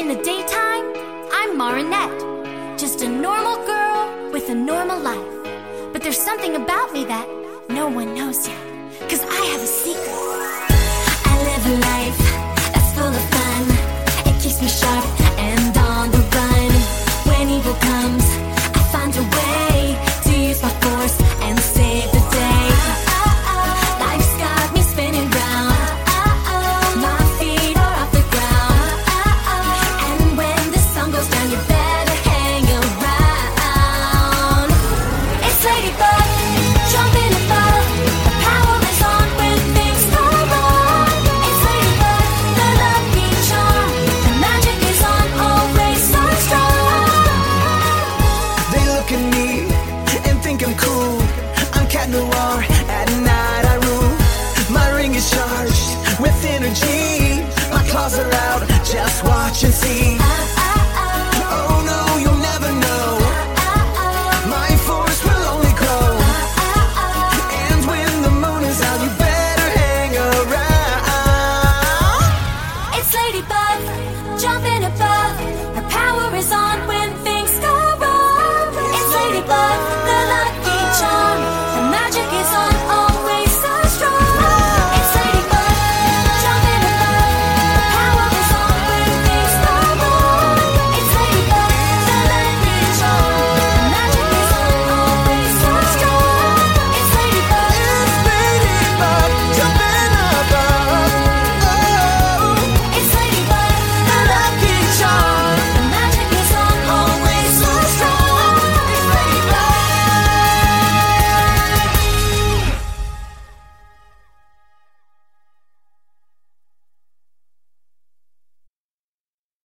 In the daytime, I'm Marinette, just a normal girl with a normal life. But there's something about me that no one knows yet, 'cause I have a secret. I live a life that's full of fun. It keeps me sharp and on the run. When evil comes, I find a way to use my force and save the day. Life's got me spinning round. My feet are off the ground. And when the sun goes down, you better hang around. It's Ladybug, jumping above. The power is on when things go wrong. It's Ladybug, the lucky charm. The magic is on, always so strong. They look at me and think I'm cool. I'm Cat Noir, at night I rule. My ring is charged with energy. My claws are out, just watch and see. Oh no, you'll never know. My force will only grow. And when the moon is out, you better hang around. It's Ladybug, jumping above.